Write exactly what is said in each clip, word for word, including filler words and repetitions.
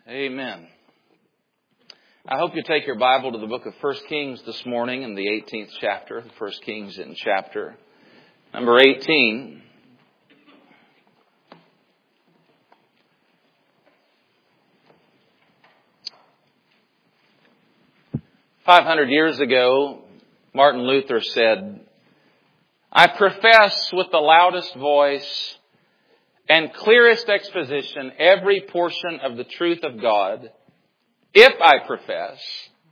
Amen. I hope you take your Bible to the book of First Kings this morning in the eighteenth chapter. First Kings in chapter number eighteen. Five hundred years ago, Martin Luther said, "I profess with the loudest voice and clearest exposition every portion of the truth of God, if I profess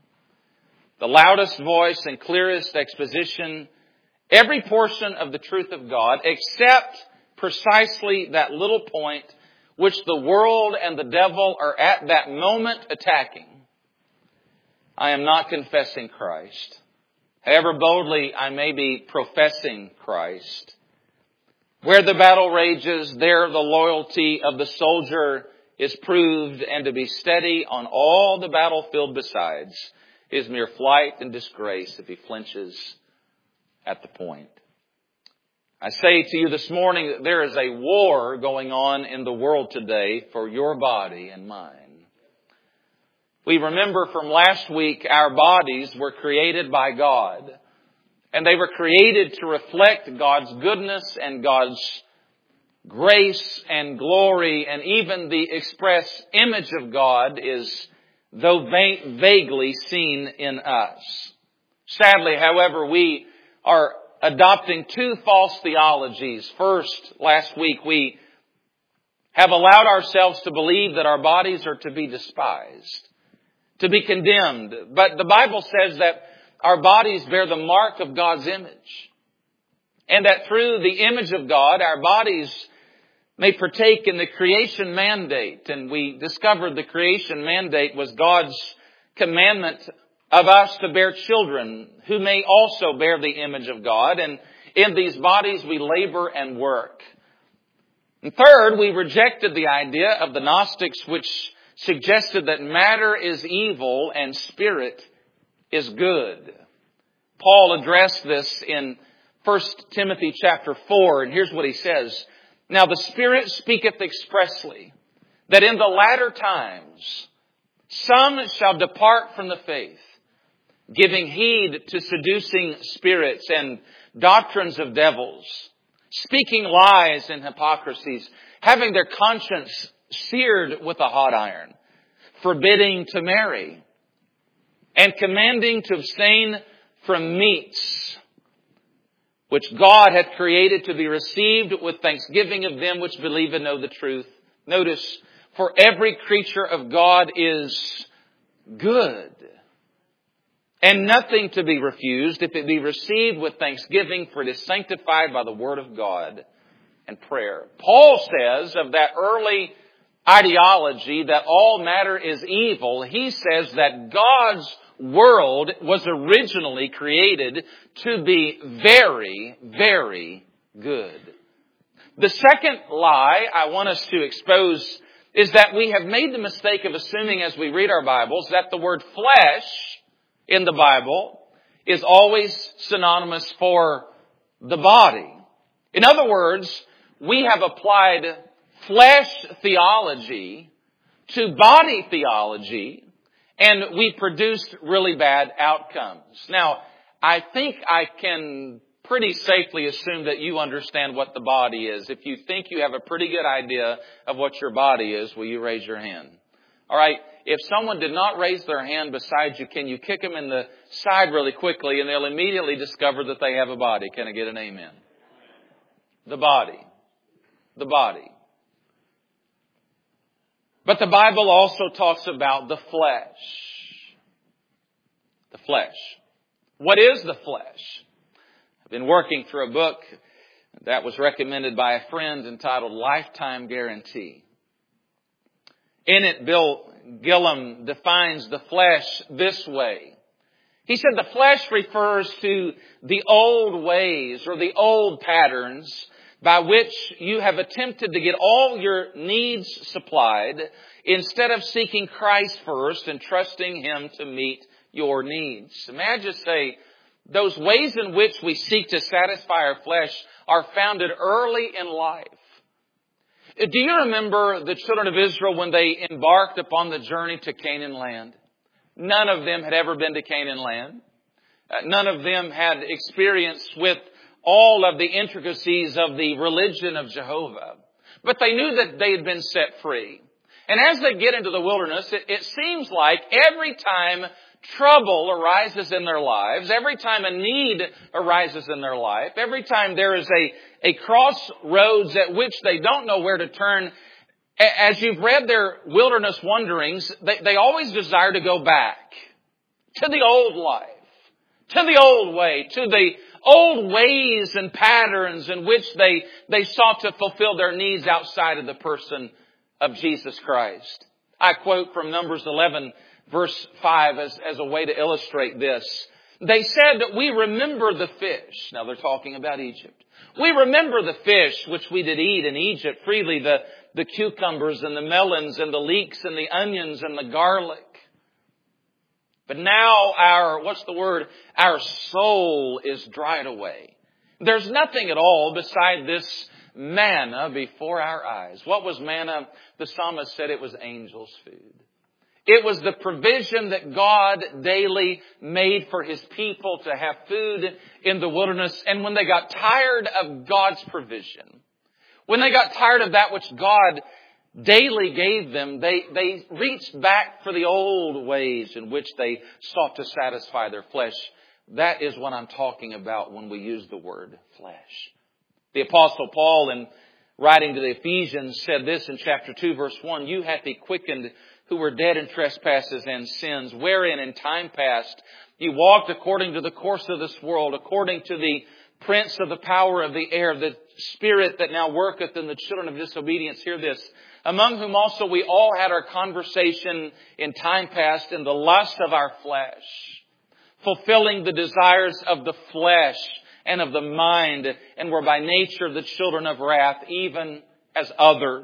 the loudest voice and clearest exposition every portion of the truth of God, except precisely that little point which the world and the devil are at that moment attacking, I am not confessing Christ. However boldly I may be professing Christ. Where the battle rages, there the loyalty of the soldier is proved, and to be steady on all the battlefield besides is mere flight and disgrace if he flinches at the point." I say to you this morning that there is a war going on in the world today for your body and mine. We remember from last week our bodies were created by God. And they were created to reflect God's goodness and God's grace and glory, and even the express image of God is, though va- vaguely, seen in us. Sadly, however, we are adopting two false theologies. First, last week we have allowed ourselves to believe that our bodies are to be despised, to be condemned. But the Bible says that our bodies bear the mark of God's image. And that through the image of God, our bodies may partake in the creation mandate. And we discovered the creation mandate was God's commandment of us to bear children who may also bear the image of God. And in these bodies we labor and work. And third, we rejected the idea of the Gnostics, which suggested that matter is evil and spirit is good. Paul addressed this in First Timothy chapter four, and here's what he says. "Now the Spirit speaketh expressly, that in the latter times some shall depart from the faith, giving heed to seducing spirits and doctrines of devils, speaking lies and hypocrisies, having their conscience seared with a hot iron, forbidding to marry, and commanding to abstain from meats, which God hath created to be received with thanksgiving of them which believe and know the truth." Notice, "For every creature of God is good, and nothing to be refused, if it be received with thanksgiving, for it is sanctified by the word of God and prayer." Paul says of that early ideology that all matter is evil, he says that God's world was originally created to be very, very good. The second lie I want us to expose is that we have made the mistake of assuming as we read our Bibles that the word flesh in the Bible is always synonymous for the body. In other words, we have applied flesh theology to body theology, and we produced really bad outcomes. Now, I think I can pretty safely assume that you understand what the body is. If you think you have a pretty good idea of what your body is, will you raise your hand? All right. If someone did not raise their hand beside you, can you kick them in the side really quickly and they'll immediately discover that they have a body? Can I get an amen? The body. The body. But the Bible also talks about the flesh. The flesh. What is the flesh? I've been working through a book that was recommended by a friend entitled Lifetime Guarantee. In it, Bill Gillum defines the flesh this way. He said the flesh refers to the old ways or the old patterns by which you have attempted to get all your needs supplied instead of seeking Christ first and trusting Him to meet your needs. Imagine, say, those ways in which we seek to satisfy our flesh are founded early in life. Do you remember the children of Israel when they embarked upon the journey to Canaan land? None of them had ever been to Canaan land. None of them had experience with all of the intricacies of the religion of Jehovah. But they knew that they had been set free. And as they get into the wilderness, it, it seems like every time trouble arises in their lives, every time a need arises in their life, every time there is a, a crossroads at which they don't know where to turn, as you've read their wilderness wanderings, they, they always desire to go back to the old life, to the old way, to the old ways and patterns in which they, they sought to fulfill their needs outside of the person of Jesus Christ. I quote from Numbers eleven, verse five, as, as a way to illustrate this. They said that we remember the fish. Now they're talking about Egypt. We remember the fish which we did eat in Egypt freely, the, the cucumbers and the melons and the leeks and the onions and the garlic. But now our, what's the word? Our soul is dried away. There's nothing at all beside this manna before our eyes. What was manna? The psalmist said it was angels' food. It was the provision that God daily made for His people to have food in the wilderness. And when they got tired of God's provision, when they got tired of that which God daily gave them, they, they reached back for the old ways in which they sought to satisfy their flesh. That is what I'm talking about when we use the word flesh. The Apostle Paul, in writing to the Ephesians, said this in chapter two, verse one, "You hath He quickened who were dead in trespasses and sins, wherein in time past you walked according to the course of this world, according to the prince of the power of the air, the spirit that now worketh in the children of disobedience." Hear this. "Among whom also we all had our conversation in time past in the lust of our flesh, fulfilling the desires of the flesh and of the mind, and were by nature the children of wrath, even as others."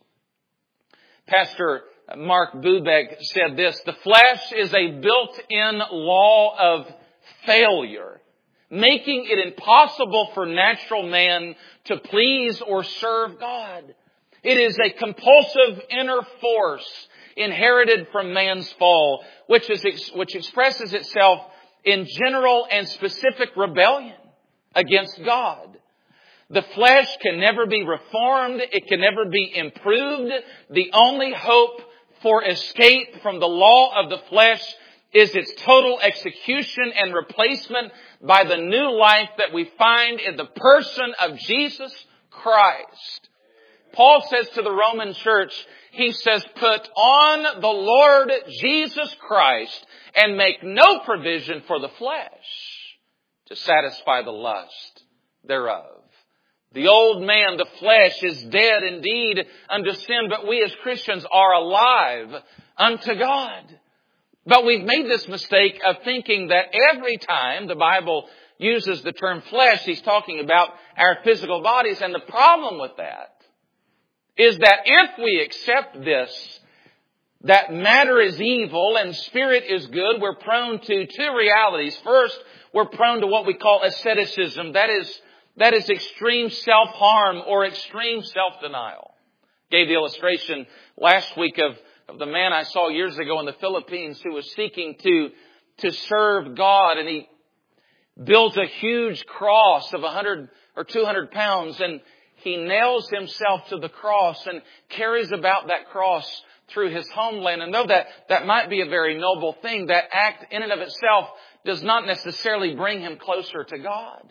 Pastor Mark Bubeck said this: "The flesh is a built-in law of failure, making it impossible for natural man to please or serve God. It is a compulsive inner force inherited from man's fall, which is which expresses itself in general and specific rebellion against God. The flesh can never be reformed. It can never be improved. The only hope for escape from the law of the flesh is its total execution and replacement by the new life that we find in the person of Jesus Christ." Paul says to the Roman church, he says, "Put on the Lord Jesus Christ and make no provision for the flesh to satisfy the lust thereof." The old man, the flesh, is dead indeed unto sin, but we as Christians are alive unto God. But we've made this mistake of thinking that every time the Bible uses the term flesh, He's talking about our physical bodies. And the problem with that is that if we accept this, that matter is evil and spirit is good, we're prone to two realities. First, we're prone to what we call asceticism. That is, that is extreme self-harm or extreme self-denial. Gave the illustration last week of, of the man I saw years ago in the Philippines who was seeking to, to serve God, and he built a huge cross of one hundred or two hundred pounds, and he nails himself to the cross and carries about that cross through his homeland. And though that, that might be a very noble thing, that act in and of itself does not necessarily bring him closer to God.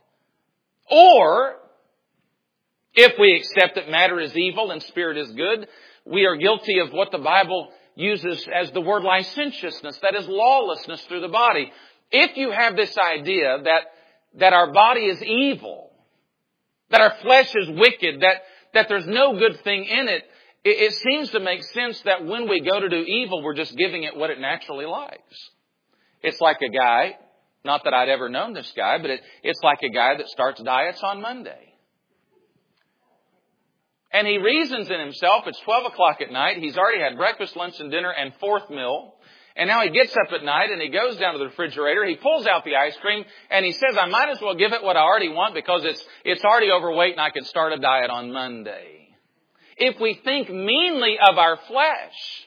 Or, if we accept that matter is evil and spirit is good, we are guilty of what the Bible uses as the word licentiousness, that is lawlessness through the body. If you have this idea that, that our body is evil, that our flesh is wicked, that, that there's no good thing in it, it, it seems to make sense that when we go to do evil, we're just giving it what it naturally likes. It's like a guy, not that I'd ever known this guy, but it, it's like a guy that starts diets on Monday. And he reasons in himself, it's twelve o'clock at night, he's already had breakfast, lunch, and dinner, and fourth meal. And now he gets up at night and he goes down to the refrigerator, he pulls out the ice cream, and he says, I might as well give it what I already want because it's, it's already overweight and I can start a diet on Monday. if we think meanly of our flesh,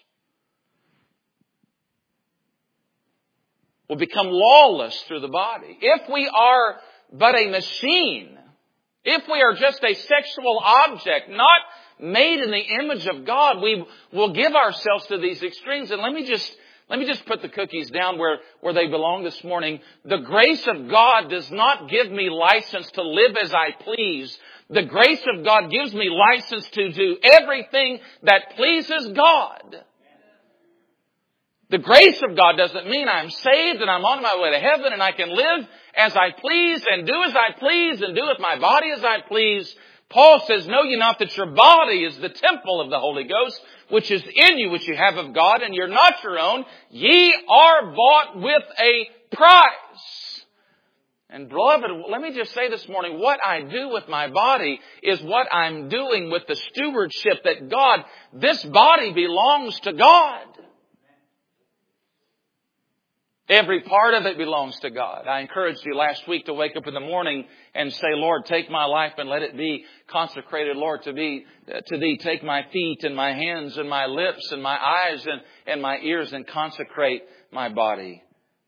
we'll become lawless through the body. If we are but a machine, if we are just a sexual object, not made in the image of God, we will give ourselves to these extremes. And let me just Let me just put the cookies down where, where they belong this morning. The grace of God does not give me license to live as I please. The grace of God gives me license to do everything that pleases God. The grace of God doesn't mean I'm saved and I'm on my way to heaven and I can live as I please and do as I please and do with my body as I please. Paul says, know ye not that your body is the temple of the Holy Ghost, which is in you, which you have of God, and you're not your own. Ye are bought with a price. And beloved, let me just say this morning, what I do with my body is what I'm doing with the stewardship that God, this body belongs to God. Every part of it belongs to God. I encouraged you last week to wake up in the morning and say, Lord, take my life and let it be consecrated, Lord, to be to Thee. Take my feet and my hands and my lips and my eyes and, and my ears and consecrate my body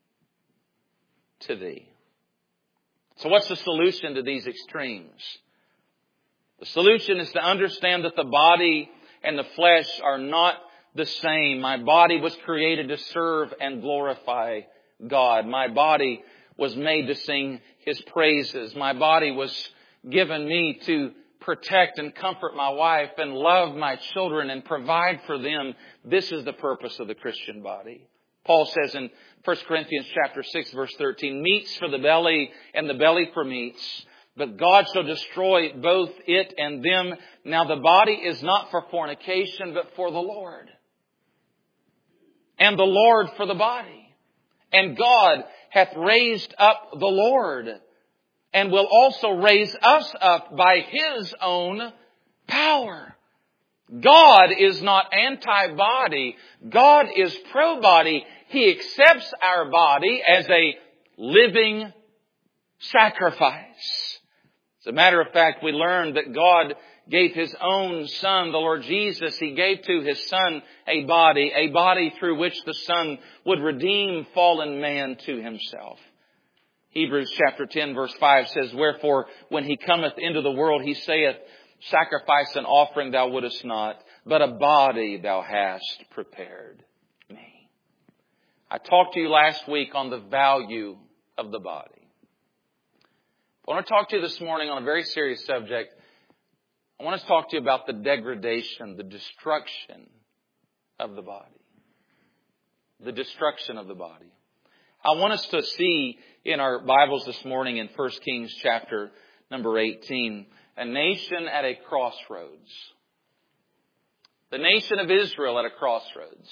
to Thee. So what's the solution to these extremes? The solution is to understand that the body and the flesh are not the same. My body was created to serve and glorify God. My body was made to sing His praises. My body was given me to protect and comfort my wife and love my children and provide for them. This is the purpose of the Christian body. Paul says in First Corinthians chapter six, verse thirteen, meats for the belly and the belly for meats, but God shall destroy both it and them. Now the body is not for fornication, but for the Lord. And the Lord for the body. And God hath raised up the Lord, and will also raise us up by His own power. God is not anti-body. God is pro-body. He accepts our body as a living sacrifice. As a matter of fact, we learned that God gave His own Son, the Lord Jesus. He gave to His Son a body, a body through which the Son would redeem fallen man to Himself. Hebrews chapter ten verse five says, wherefore when He cometh into the world, He saith, sacrifice and offering thou wouldest not, but a body thou hast prepared me. I talked to you last week on the value of the body. I want to talk to you this morning on a very serious subject. I want to talk to you about the degradation, the destruction of the body. The destruction of the body. I want us to see in our Bibles this morning in First Kings chapter number eighteen, a nation at a crossroads. The nation of Israel at a crossroads.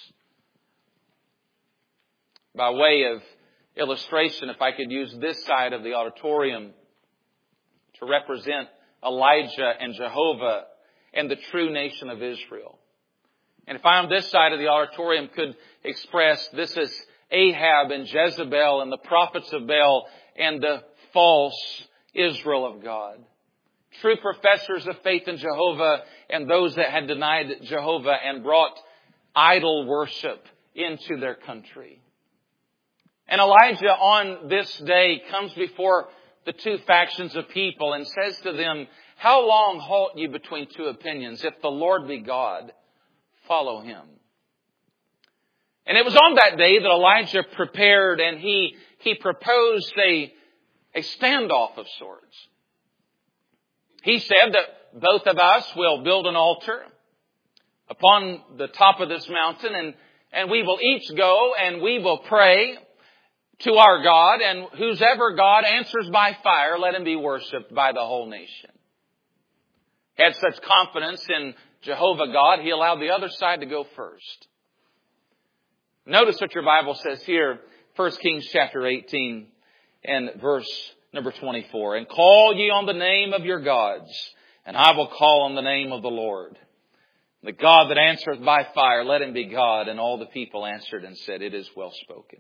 By way of illustration, if I could use this side of the auditorium to represent Elijah and Jehovah and the true nation of Israel. And if I on this side of the auditorium could express, this is Ahab and Jezebel and the prophets of Baal and the false Israel of God. True professors of faith in Jehovah and those that had denied Jehovah and brought idol worship into their country. And Elijah on this day comes before the two factions of people and says to them, how long halt ye between two opinions? If the Lord be God, follow Him. And it was on that day that Elijah prepared and he, he proposed a, a standoff of sorts. He said that both of us will build an altar upon the top of this mountain and, and we will each go and we will pray to our God, and whosever God answers by fire, let him be worshipped by the whole nation. He had such confidence in Jehovah God, he allowed the other side to go first. Notice what your Bible says here, First Kings chapter eighteen and verse number twenty-four. And call ye on the name of your gods, and I will call on the name of the Lord. The God that answereth by fire, let him be God. And all the people answered and said, it is well spoken.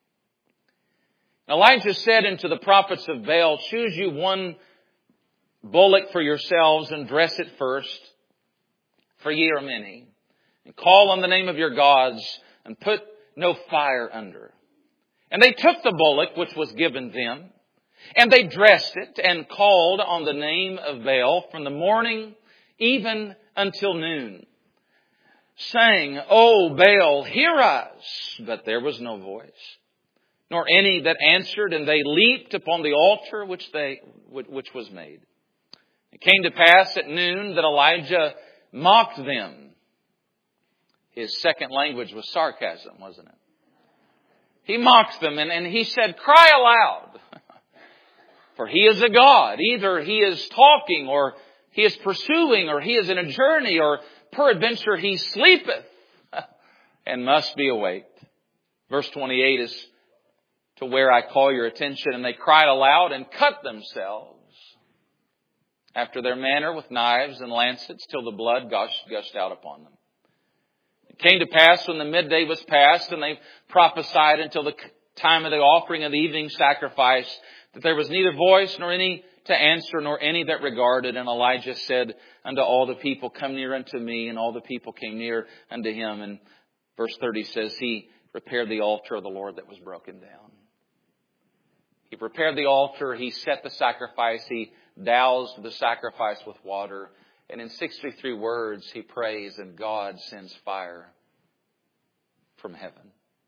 Elijah said unto the prophets of Baal, choose you one bullock for yourselves and dress it first. for ye are many. And call on the name of your gods, and put no fire under. And they took the bullock which was given them, and they dressed it, and called on the name of Baal from the morning even until noon, saying, O Baal, hear us. But there was no voice, nor any that answered, and they leaped upon the altar which they which was made. It came to pass at noon that Elijah mocked them. His second language was sarcasm, wasn't it? He mocked them, and, and he said, cry aloud. For he is a God. Either he is talking, or he is pursuing, or he is in a journey, or peradventure he sleepeth and must be awaked. Verse twenty-eight is to where I call your attention. And they cried aloud and cut themselves after their manner with knives and lancets till the blood gushed, gushed out upon them. It came to pass when the midday was past, and they prophesied until the time of the offering of the evening sacrifice, that there was neither voice nor any to answer, nor any that regarded. And Elijah said unto all the people, come near unto me. And all the people came near unto him. And verse thirty says, he repaired the altar of the Lord that was broken down. He prepared the altar. He set the sacrifice. He doused the sacrifice with water. And in sixty-three words, he prays, and God sends fire from heaven.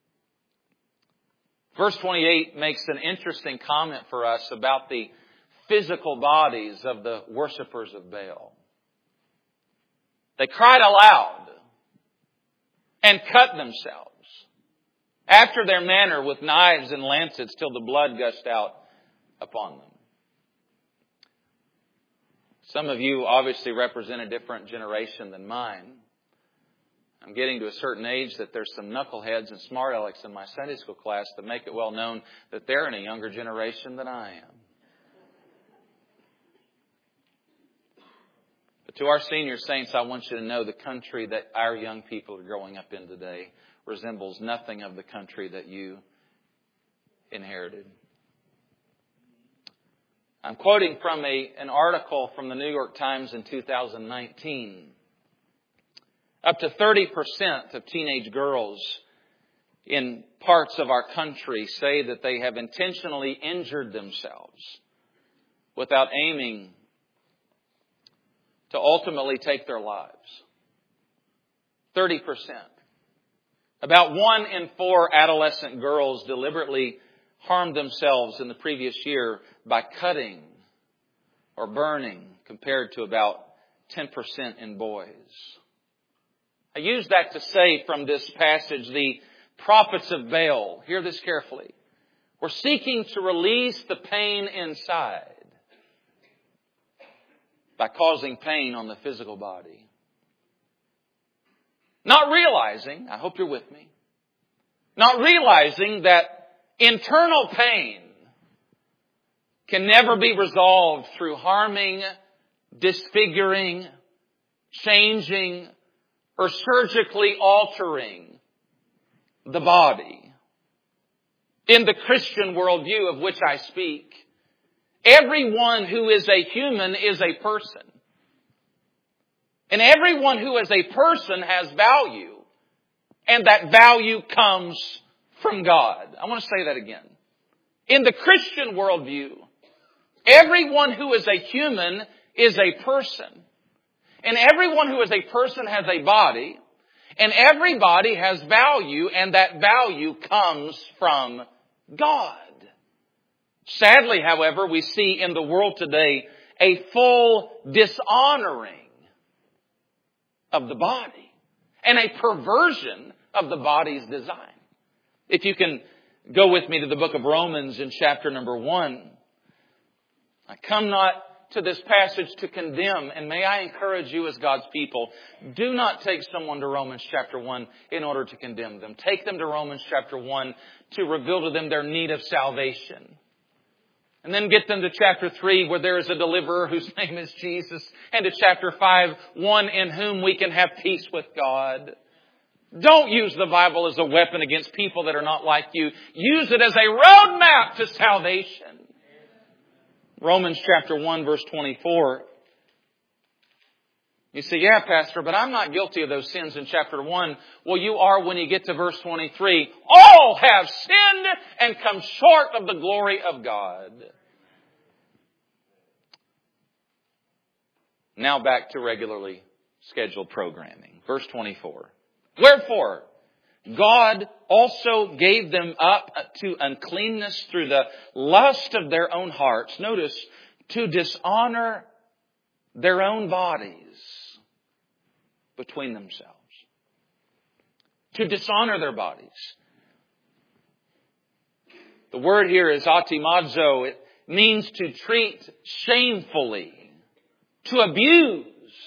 Verse twenty-eight makes an interesting comment for us about the physical bodies of the worshipers of Baal. They cried aloud and cut themselves after their manner with knives and lancets till the blood gushed out upon them. Some of you obviously represent a different generation than mine. I'm getting to a certain age that there's some knuckleheads and smart alecks in my Sunday school class that make it well known that they're in a younger generation than I am. But to our senior saints, I want you to know the country that our young people are growing up in today resembles nothing of the country that you inherited. I'm quoting from a, an article from the New York Times in two thousand nineteen. Up to thirty percent of teenage girls in parts of our country say that they have intentionally injured themselves without aiming to ultimately take their lives. thirty percent. About one in four adolescent girls deliberately harmed themselves in the previous year by cutting or burning, compared to about ten percent in boys. I use that to say from this passage, the prophets of Baal, hear this carefully, were seeking to release the pain inside by causing pain on the physical body. Not realizing, I hope you're with me, not realizing that internal pain can never be resolved through harming, disfiguring, changing, or surgically altering the body. In the Christian worldview of which I speak, everyone who is a human is a person. And everyone who is a person has value. And that value comes from God. I want to say that again. In the Christian worldview, everyone who is a human is a person. And everyone who is a person has a body. And every body has value. And that value comes from God. Sadly, however, we see in the world today a full dishonoring of the body and a perversion of the body's design. If you can go with me to the book of Romans in chapter number one. I come not to this passage to condemn, and may I encourage you as God's people, do not take someone to Romans chapter one in order to condemn them. Take them to Romans chapter one to reveal to them their need of salvation. And then get them to chapter three where there is a deliverer whose name is Jesus. And to chapter five, one in whom we can have peace with God. Don't use the Bible as a weapon against people that are not like you. Use it as a roadmap to salvation. Romans chapter one verse twenty-four. You say, yeah, Pastor, but I'm not guilty of those sins in chapter one. Well, you are when you get to verse twenty-three. All have sinned and come short of the glory of God. Now back to regularly scheduled programming. Verse twenty-four. Wherefore, God also gave them up to uncleanness through the lust of their own hearts. Notice, to dishonor their own bodies between themselves. To dishonor their bodies. The word here is atimazo. It means to treat shamefully, to abuse.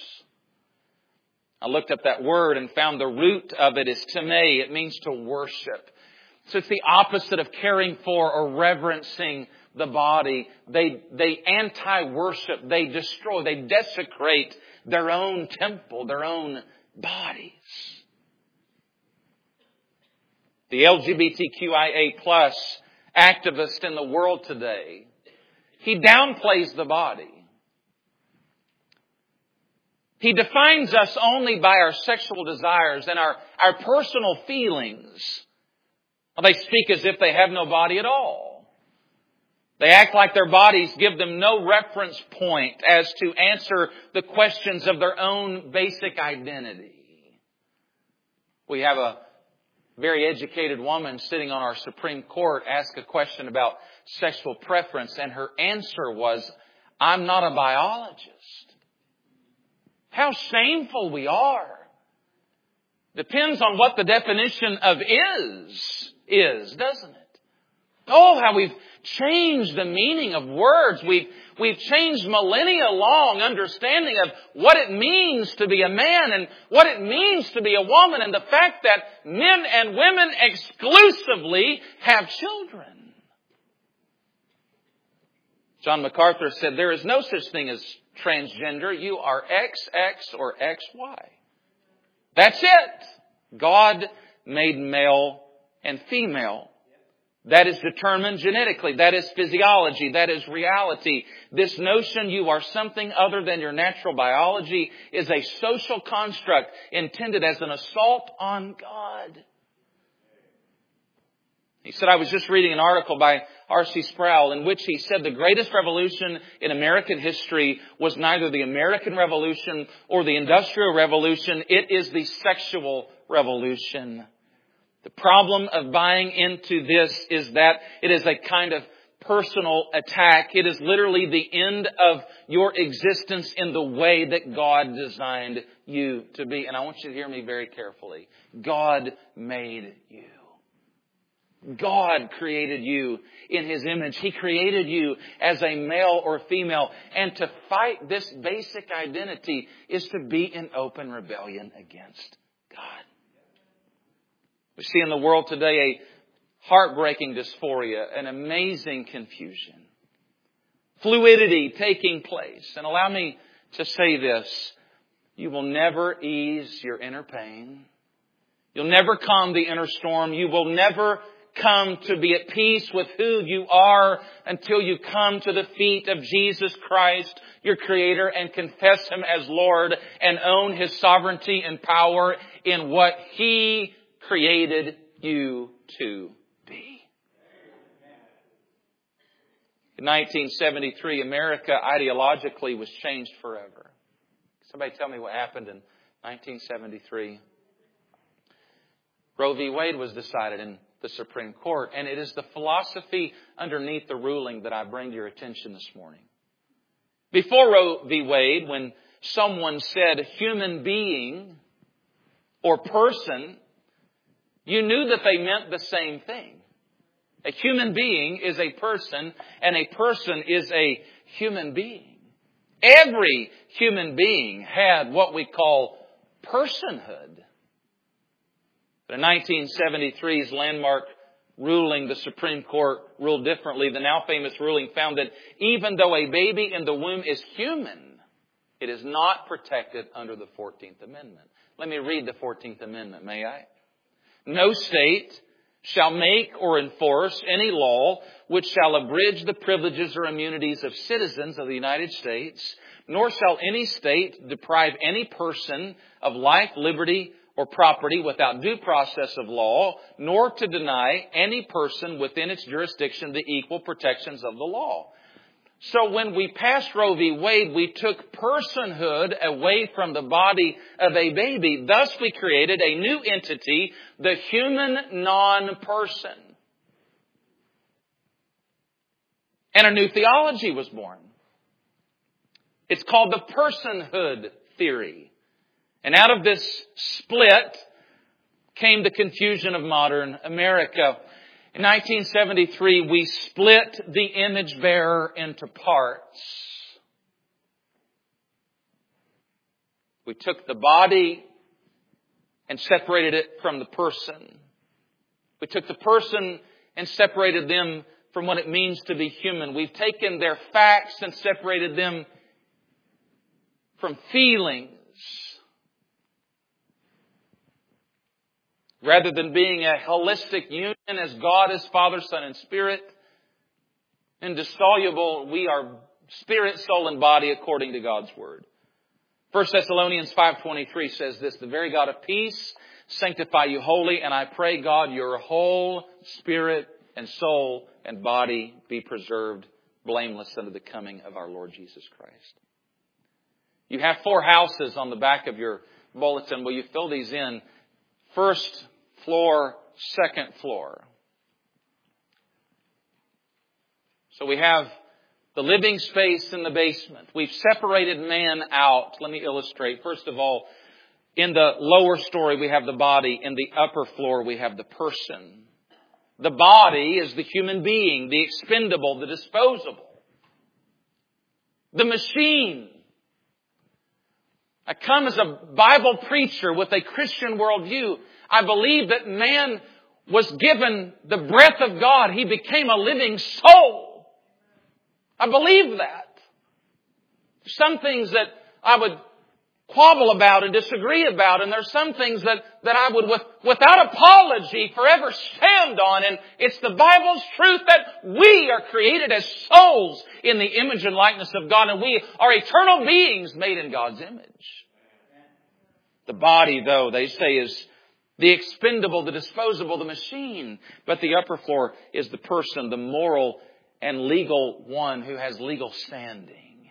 I looked up that word and found the root of it is tamei. It means to worship. So it's the opposite of caring for or reverencing the body. They, they anti-worship. They destroy. They desecrate their own temple, their own bodies. The L G B T Q I A plus activist in the world today, he downplays the body. He defines us only by our sexual desires and our, our personal feelings. They speak as if they have no body at all. They act like their bodies give them no reference point as to answer the questions of their own basic identity. We have a very educated woman sitting on our Supreme Court ask a question about sexual preference, and her answer was, I'm not a biologist. How shameful we are. Depends on what the definition of is, is, doesn't it? Oh, how we've changed the meaning of words. We've, we've changed millennia long understanding of what it means to be a man and what it means to be a woman, and the fact that men and women exclusively have children. John MacArthur said, there is no such thing as transgender. You are X X or X Y. That's it. God made male and female. That is determined genetically. That is physiology. That is reality. This notion you are something other than your natural biology is a social construct intended as an assault on God. He said, I was just reading an article by R C Sproul in which he said the greatest revolution in American history was neither the American Revolution or the Industrial Revolution. It is the sexual revolution. The problem of buying into this is that it is a kind of personal attack. It is literally the end of your existence in the way that God designed you to be. And I want you to hear me very carefully. God made you. God created you in His image. He created you as a male or female. And to fight this basic identity is to be in open rebellion against God. We see in the world today a heartbreaking dysphoria, an amazing confusion, fluidity taking place. And allow me to say this. You will never ease your inner pain. You'll never calm the inner storm. You will never come to be at peace with who you are until you come to the feet of Jesus Christ, your Creator, and confess Him as Lord and own His sovereignty and power in what He created you to be. In nineteen seventy-three, America ideologically was changed forever. Somebody tell me what happened in nineteen seventy-three. Roe v. Wade was decided in the Supreme Court, and it is the philosophy underneath the ruling that I bring to your attention this morning. Before Roe v. Wade, when someone said human being or person, you knew that they meant the same thing. A human being is a person, and a person is a human being. Every human being had what we call personhood. But in nineteen seventy-three's landmark ruling, the Supreme Court ruled differently. The now famous ruling found that even though a baby in the womb is human, it is not protected under the fourteenth Amendment. Let me read the fourteenth Amendment, may I? No state shall make or enforce any law which shall abridge the privileges or immunities of citizens of the United States Nor shall any state deprive any person of life, liberty, or property without due process of law, nor to deny any person within its jurisdiction the equal protections of the law. So when we passed Roe v. Wade, we took personhood away from the body of a baby. Thus we created a new entity, the human non-person. And a new theology was born. It's called the personhood theory. And out of this split came the confusion of modern America. In nineteen seventy-three, we split the image bearer into parts. We took the body and separated it from the person. We took the person and separated them from what it means to be human. We've taken their facts and separated them from feelings. Rather than being a holistic union as God is Father, Son, and Spirit, indissoluble, we are spirit, soul, and body according to God's Word. First Thessalonians five twenty-three says this, the very God of peace sanctify you wholly, and I pray, God, your whole spirit and soul and body be preserved blameless unto the coming of our Lord Jesus Christ. You have four houses on the back of your bulletin. Will you fill these in? First floor, second floor. So we have the living space in the basement. We've separated man out. Let me illustrate. First of all, in the lower story we have the body. In the upper floor we have the person. The body is the human being, the expendable, the disposable. The machine. I come as a Bible preacher with a Christian worldview. I believe that man was given the breath of God. He became a living soul. I believe that. Some things that I would quabble about and disagree about, and there's some things that, that I would, with, without apology, forever stand on. And it's the Bible's truth that we are created as souls in the image and likeness of God, and we are eternal beings made in God's image. The body, though, they say, is the expendable, the disposable, the machine. But the upper floor is the person, the moral and legal one who has legal standing.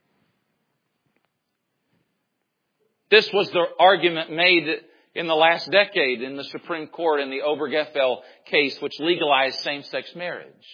This was the argument made in the last decade in the Supreme Court in the Obergefell case, which legalized same-sex marriage.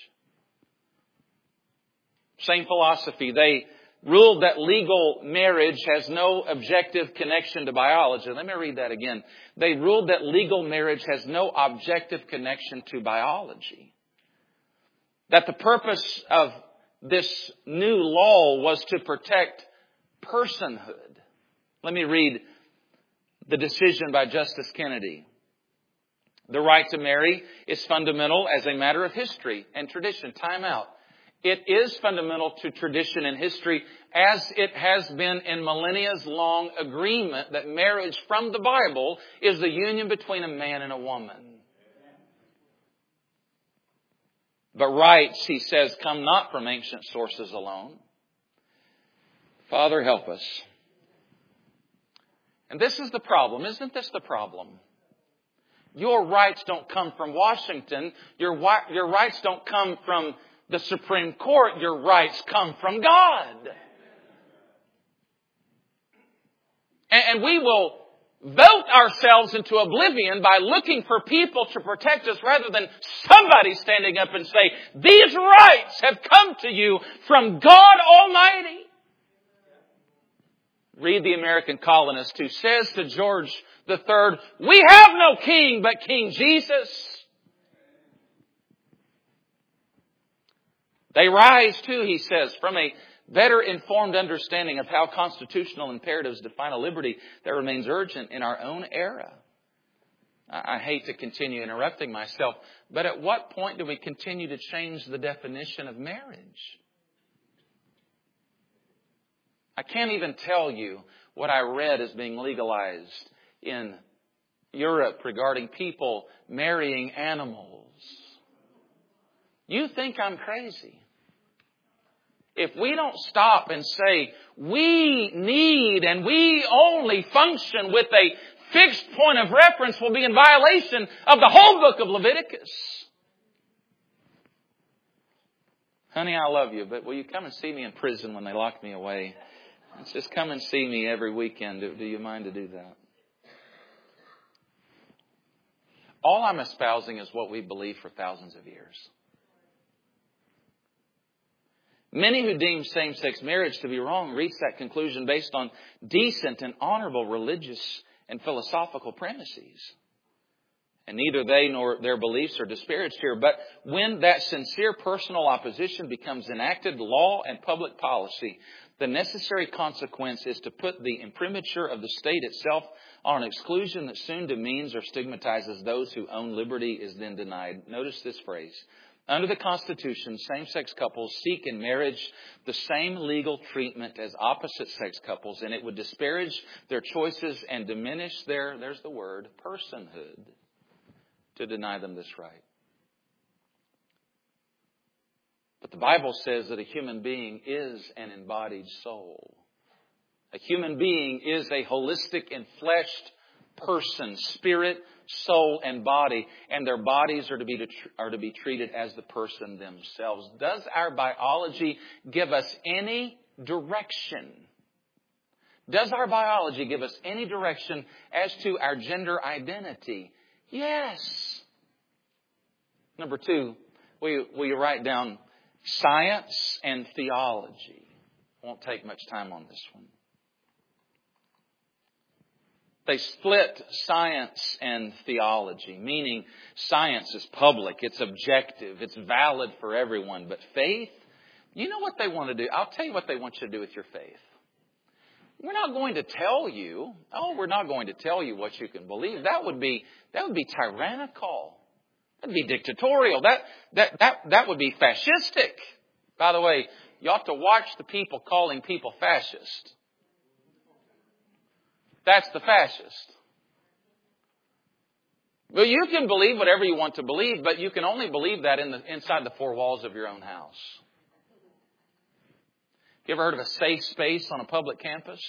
Same philosophy. They ruled that legal marriage has no objective connection to biology. Let me read that again. They ruled that legal marriage has no objective connection to biology. That the purpose of this new law was to protect personhood. Let me read the decision by Justice Kennedy. The right to marry is fundamental as a matter of history and tradition. Time out. It is fundamental to tradition and history as it has been in millennia's long agreement that marriage from the Bible is the union between a man and a woman. But rights, he says, come not from ancient sources alone. Father, help us. And this is the problem. Isn't this the problem? Your rights don't come from Washington. Your, your rights don't come from the Supreme Court. Your rights come from God. And, and we will vote ourselves into oblivion by looking for people to protect us rather than somebody standing up and say, these rights have come to you from God Almighty. Read the American colonist who says to George the Third, we have no king but King Jesus. They rise too, he says, from a better informed understanding of how constitutional imperatives define a liberty that remains urgent in our own era. I hate to continue interrupting myself, but at what point do we continue to change the definition of marriage? I can't even tell you what I read as being legalized in Europe regarding people marrying animals. You think I'm crazy. if we don't stop and say, we need and we only function with a fixed point of reference, we'll be in violation of the whole book of Leviticus. Honey, I love you, but will you come and see me in prison when they lock me away? Let's just come and see me every weekend. Do, do you mind to do that? All I'm espousing is what we believe for thousands of years. Many who deem same-sex marriage to be wrong reach that conclusion based on decent and honorable religious and philosophical premises. And neither they nor their beliefs are disparaged here. But when that sincere personal opposition becomes enacted law and public policy, the necessary consequence is to put the imprimatur of the state itself on an exclusion that soon demeans or stigmatizes those whose own liberty is then denied. Notice this phrase. Under the Constitution, same-sex couples seek in marriage the same legal treatment as opposite-sex couples, and it would disparage their choices and diminish their, there's the word, personhood, to deny them this right. But the Bible says that a human being is an embodied soul. A human being is a holistic and fleshed person, spirit, soul, and body, and their bodies are to be to, are to be treated as the person themselves. Does our biology give us any direction? Does our biology give us any direction as to our gender identity? Yes. Number two, will you, will you write down science and theology? Won't take much time on this one. They split science and theology, meaning science is public, it's objective, it's valid for everyone. But faith, you know what they want to do? I'll tell you what they want you to do with your faith. We're not going to tell you, oh, we're not going to tell you what you can believe. That would be, that would be tyrannical. That would be dictatorial. That, that, that, that would be fascistic. By the way, you ought to watch the people calling people fascist. That's the fascist. Well, you can believe whatever you want to believe, but you can only believe that in the, inside the four walls of your own house. You ever heard of a safe space on a public campus?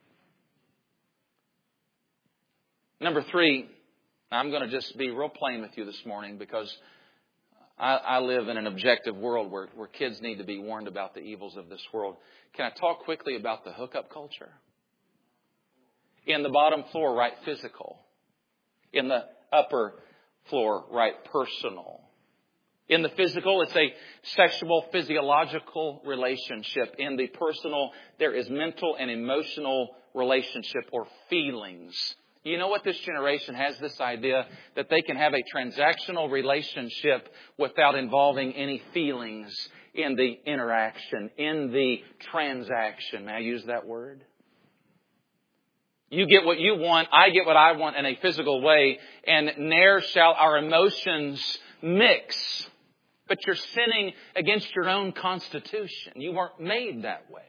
Number three, I'm going to just be real plain with you this morning because I, I live in an objective world where, where kids need to be warned about the evils of this world. Can I talk quickly about the hookup culture? In the bottom floor, write physical. In the upper floor, write personal. In the physical, it's a sexual, physiological relationship. In the personal, there is mental and emotional relationship or feelings. You know what this generation has this idea that they can have a transactional relationship without involving any feelings in the interaction, in the transaction. May I use that word? You get what you want, I get what I want in a physical way, and ne'er shall our emotions mix. But you're sinning against your own constitution. You weren't made that way.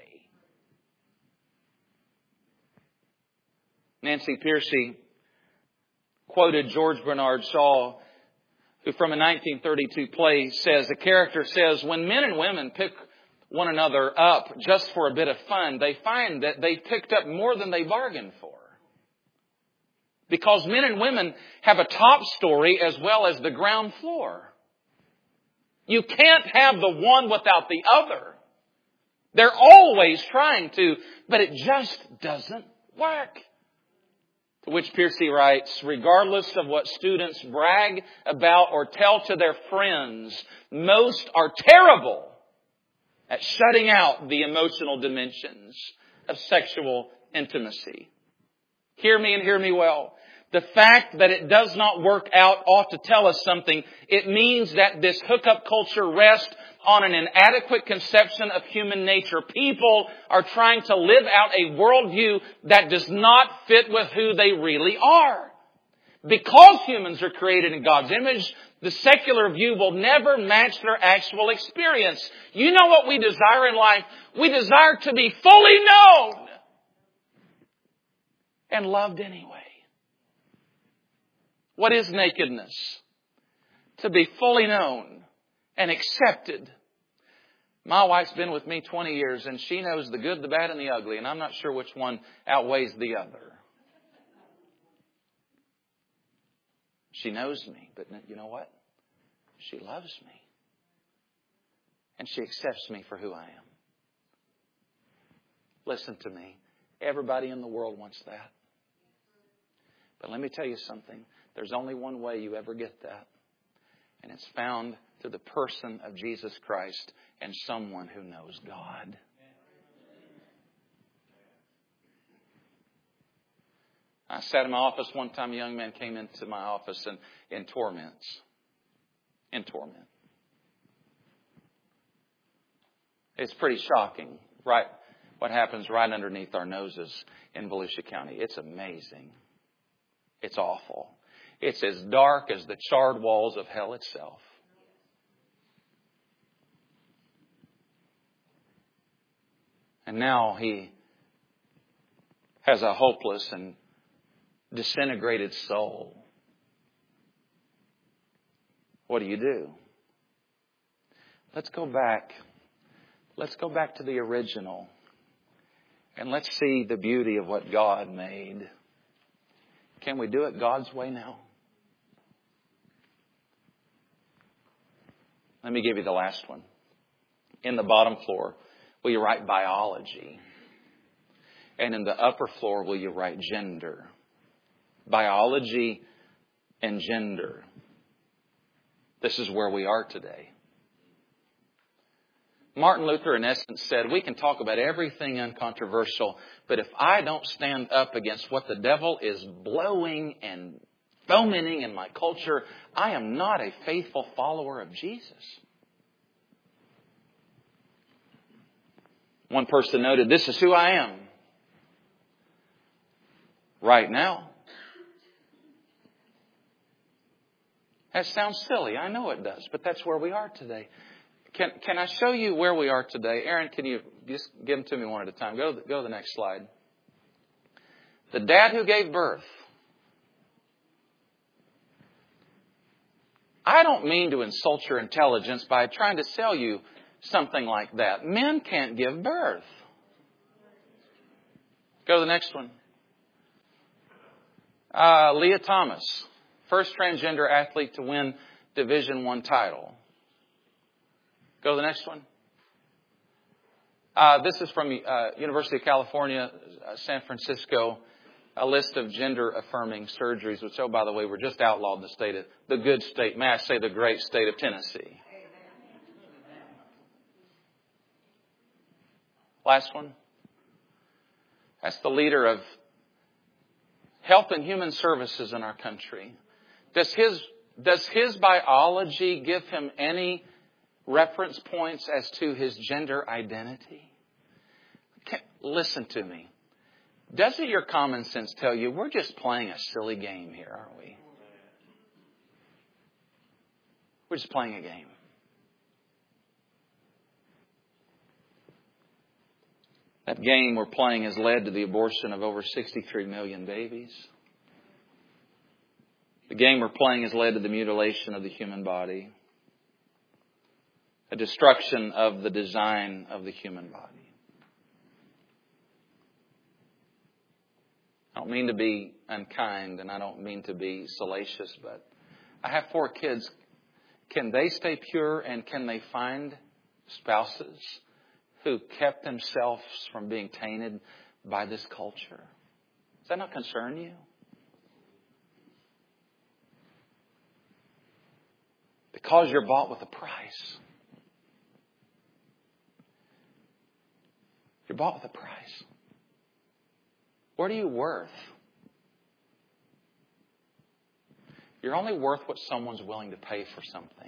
Nancy Pearcey quoted George Bernard Shaw, who from a nineteen thirty-two play says, the character says, when men and women pick one another up just for a bit of fun, they find that they picked up more than they bargained for. Because men and women have a top story as well as the ground floor. You can't have the one without the other. They're always trying to, but it just doesn't work. To which Pearcey writes, regardless of what students brag about or tell to their friends, most are terrible at shutting out the emotional dimensions of sexual intimacy. Hear me and hear me well. The fact that it does not work out ought to tell us something. It means that this hookup culture rests on an inadequate conception of human nature. People are trying to live out a worldview that does not fit with who they really are. Because humans are created in God's image, the secular view will never match their actual experience. You know what we desire in life? We desire to be fully known and loved anyway. What is nakedness? To be fully known and accepted. My wife's been with me twenty years and she knows the good, the bad, and the ugly, and I'm not sure which one outweighs the other. She knows me, but you know what? She loves me. And she accepts me for who I am. Listen to me. Everybody in the world wants that. But let me tell you something. There's only one way you ever get that. And it's found through the person of Jesus Christ and someone who knows God. I sat in my office one time. A young man came into my office and in torments. In torment. It's pretty shocking, right? What happens right underneath our noses in Volusia County. It's amazing. It's awful. It's as dark as the charred walls of hell itself. And now he has a hopeless and disintegrated soul. What do you do? Let's go back. Let's go back to the original. And let's see the beauty of what God made. Can we do it God's way now? Let me give you the last one. In the bottom floor, will you write biology? And in the upper floor, will you write gender? Biology and gender. This is where we are today. Martin Luther, in essence, said, we can talk about everything uncontroversial, but if I don't stand up against what the devil is blowing and fomenting in my culture, I am not a faithful follower of Jesus. One person noted, this is who I am right now. That sounds silly. I know it does, but that's where we are today. Can can I show you where we are today? Aaron, can you just give them to me one at a time? Go, go to the next slide. The dad who gave birth. I don't mean to insult your intelligence by trying to sell you something like that. Men can't give birth. Go to the next one. Uh, Leah Thomas, first transgender athlete to win Division One title. Go to the next one. Uh, this is from uh, University of California, uh, San Francisco, a list of gender-affirming surgeries, which, oh, by the way, were just outlawed in the state of, the good state, may I say the great state of Tennessee. Last one. That's the leader of Health and Human Services in our country. Does his, does his biology give him any reference points as to his gender identity? Can, listen to me. Doesn't your common sense tell you we're just playing a silly game here, aren't we? We're just playing a game. That game we're playing has led to the abortion of over sixty-three million babies. The game we're playing has led to the mutilation of the human body. A destruction of the design of the human body. I don't mean to be unkind and I don't mean to be salacious, but I have four kids. Can they stay pure and can they find spouses who kept themselves from being tainted by this culture? Does that not concern you? Because you're bought with a price. You're bought with a price. What are you worth? You're only worth what someone's willing to pay for something.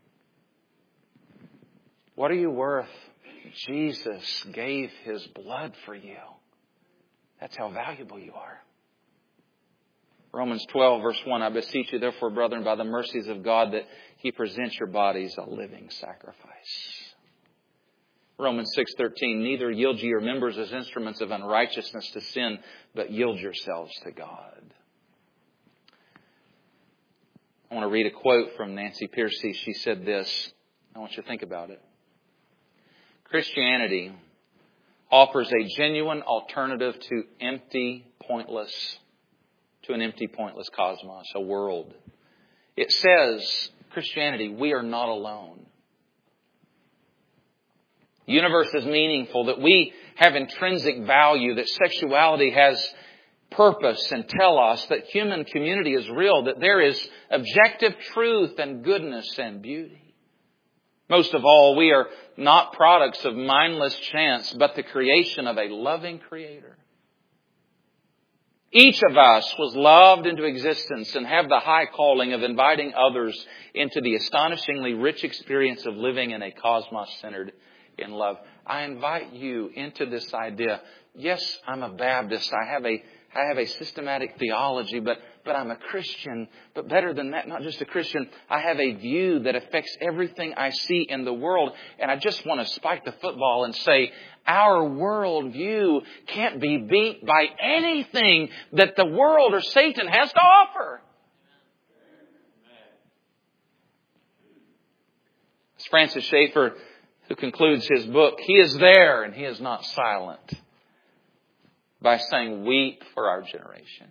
What are you worth? Jesus gave His blood for you. That's how valuable you are. Romans twelve, verse one, I beseech you, therefore, brethren, by the mercies of God, that He presents your bodies a living sacrifice. Romans six thirteen, neither yield ye your members as instruments of unrighteousness to sin, but yield yourselves to God. I want to read a quote from Nancy Pearcey. She said this. I want you to think about it. Christianity offers a genuine alternative to empty, pointless, to an empty, pointless cosmos, a world. It says, Christianity, we are not alone. The universe is meaningful, that we have intrinsic value, that sexuality has purpose and telos, that human community is real, that there is objective truth and goodness and beauty. Most of all, we are not products of mindless chance, but the creation of a loving Creator. Each of us was loved into existence and have the high calling of inviting others into the astonishingly rich experience of living in a cosmos centered in love. I invite you into this idea. Yes, I'm a Baptist. I have a I have a systematic theology, but, but I'm a Christian. But better than that, not just a Christian, I have a view that affects everything I see in the world. And I just want to spike the football and say, our world view can't be beat by anything that the world or Satan has to offer. It's Francis Schaeffer who concludes his book, he is there and he is not silent, by saying, weep for our generation.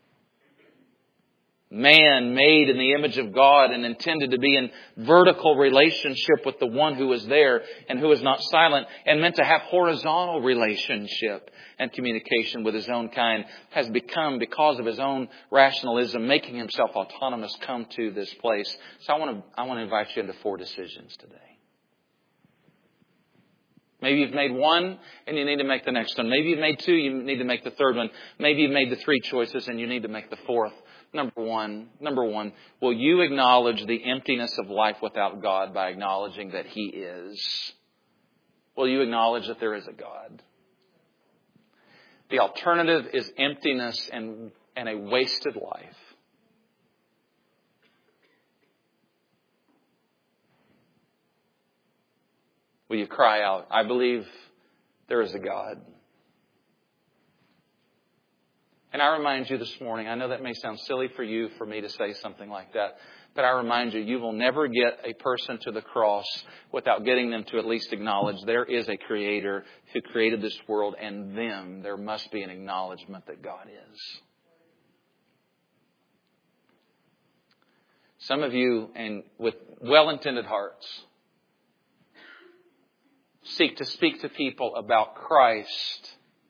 Man made in the image of God and intended to be in vertical relationship with the one who is there and who is not silent, and meant to have horizontal relationship and communication with his own kind, has become, because of his own rationalism, making himself autonomous, come to this place. So I want to, I want to invite you into four decisions today. Maybe you've made one and you need to make the next one. Maybe you've made two, you need to make the third one. Maybe you've made the three choices and you need to make the fourth. Number one, number one, will you acknowledge the emptiness of life without God by acknowledging that He is? Will you acknowledge that there is a God? The alternative is emptiness and, and a wasted life. Will you cry out, I believe there is a God? And I remind you this morning, I know that may sound silly for you, for me to say something like that, but I remind you, you will never get a person to the cross without getting them to at least acknowledge there is a Creator who created this world, and them, there must be an acknowledgement that God is. Some of you, and with well-intended hearts, seek to speak to people about Christ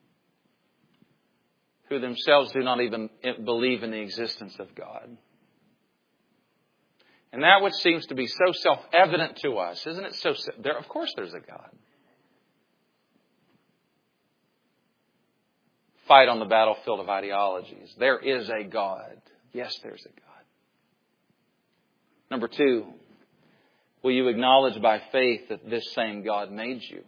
who themselves do not even believe in the existence of God. And that which seems to be so self-evident to us, isn't it so? There, of course there's a God. Fight on the battlefield of ideologies. There is a God. Yes, there's a God. Number two, will you acknowledge by faith that this same God made you?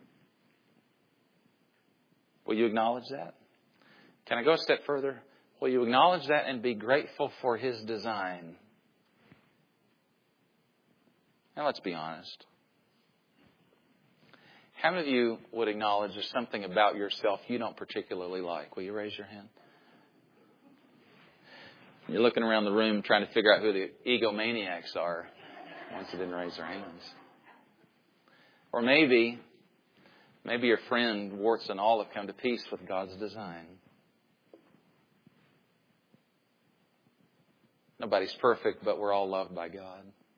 Will you acknowledge that? Can I go a step further? Will you acknowledge that and be grateful for His design? Now let's be honest. How many of you would acknowledge there's something about yourself you don't particularly like? Will you raise your hand? You're looking around the room trying to figure out who the egomaniacs are. Ones who didn't raise their hands. Or maybe, maybe your friend, warts and all, have come to peace with God's design. Nobody's perfect, but we're all loved by God.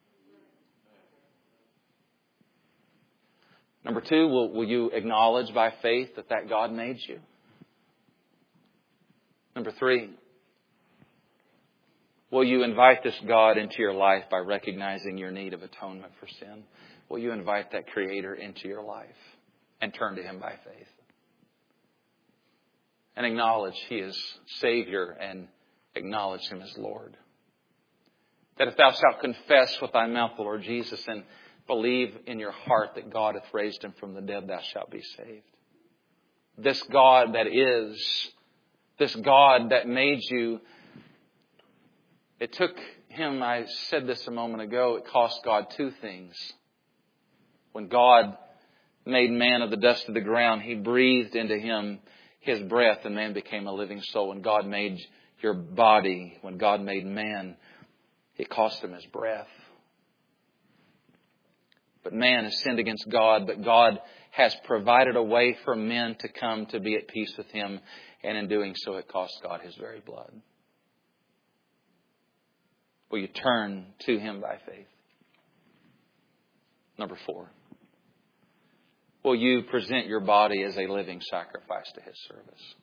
Number two, will, will you acknowledge by faith that that God made you? Number three, will you invite this God into your life by recognizing your need of atonement for sin? Will you invite that Creator into your life and turn to Him by faith? And acknowledge He is Savior and acknowledge Him as Lord. That if thou shalt confess with thy mouth the Lord Jesus and believe in your heart that God hath raised Him from the dead, thou shalt be saved. This God that is, this God that made you, it took Him, I said this a moment ago, it cost God two things. When God made man of the dust of the ground, He breathed into him His breath and man became a living soul. When God made your body, when God made man, it cost Him His breath. But man has sinned against God, but God has provided a way for men to come to be at peace with Him. And in doing so, it cost God His very blood. Will you turn to Him by faith? Number four. Will you present your body as a living sacrifice to His service?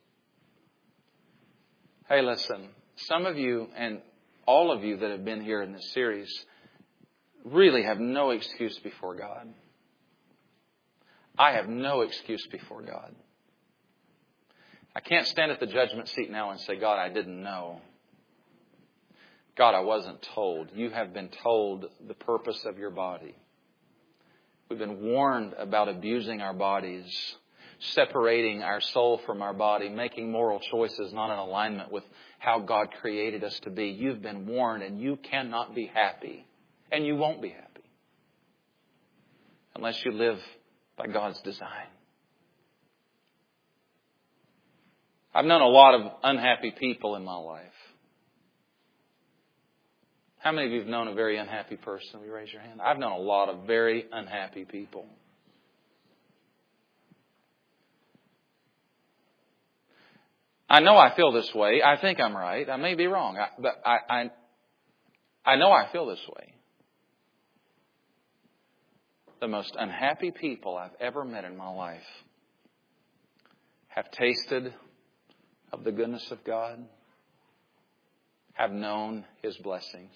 Hey, listen. Some of you and all of you that have been here in this series really have no excuse before God. I have no excuse before God. I can't stand at the judgment seat now and say, God, I didn't know. God, I wasn't told. You have been told the purpose of your body. We've been warned about abusing our bodies, separating our soul from our body, making moral choices not in alignment with how God created us to be. You've been warned, and you cannot be happy. And you won't be happy unless you live by God's design. I've known a lot of unhappy people in my life. How many of you have known a very unhappy person? Will you raise your hand? I've known a lot of very unhappy people. I know I feel this way. I think I'm right. I may be wrong. I, but I, I, I know I feel this way. The most unhappy people I've ever met in my life have tasted of the goodness of God, have known His blessings,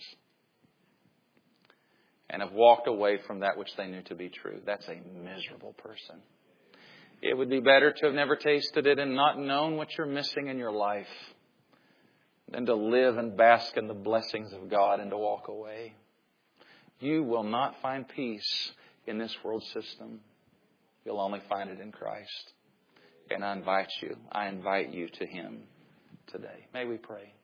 and have walked away from that which they knew to be true. That's a miserable person. It would be better to have never tasted it and not known what you're missing in your life than to live and bask in the blessings of God and to walk away. You will not find peace in this world system. You'll only find it in Christ. And I invite you, I invite you to Him today. May we pray.